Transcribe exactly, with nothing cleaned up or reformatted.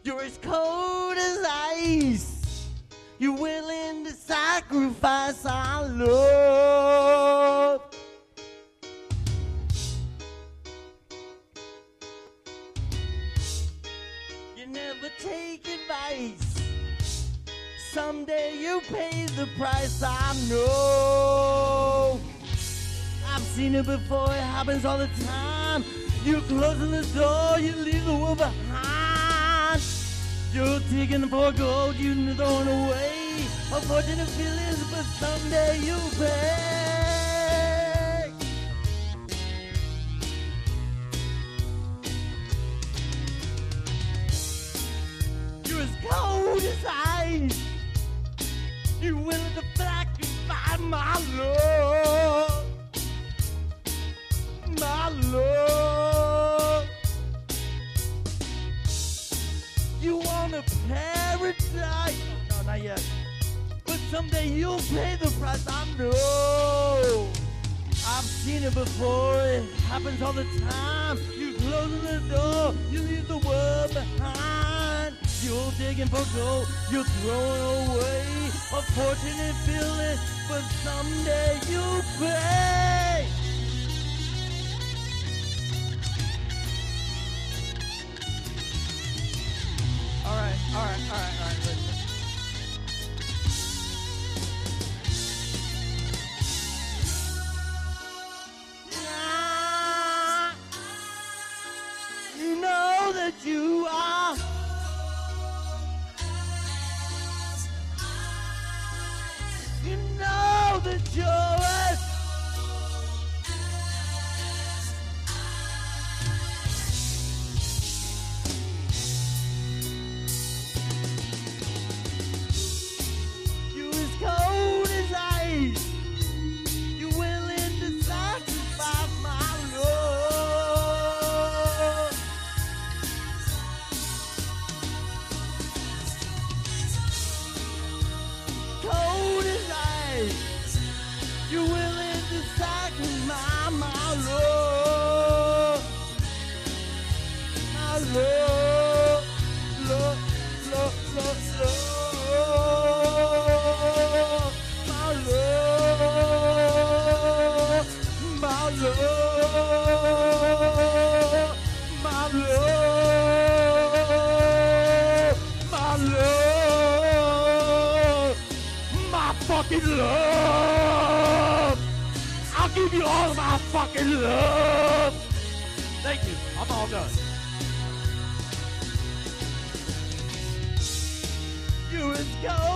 You're as cold as ice. You're willing to sacrifice our love. You never take advice. Someday you pay the price, I know. I've seen it before, it happens all the time. You're closing the door, you leave the world behind. You're digging for gold, you throw it away. Unfortunate feelings, but someday you'll pay. You're as cold as ice. You're willing to sacrifice my love. My love. You want a paradise? No, not yet. But someday you'll pay the price, I know. I've seen it before, it happens all the time. You closing the door, you leave the world behind. You're digging for gold, you're throwing away. Unfortunate feeling, but someday you'll pay. All right, all right, all right, all right, listen. You know that you are. You know that you're. You as cold as ice. You willing to sacrifice my love. Cold as ice. You willing to sacrifice my love. My love. Love, love, love, love. My love. My love. My love. My love. My fucking love. I'll give you all of my fucking love. Thank you. I'm all done. You're as cold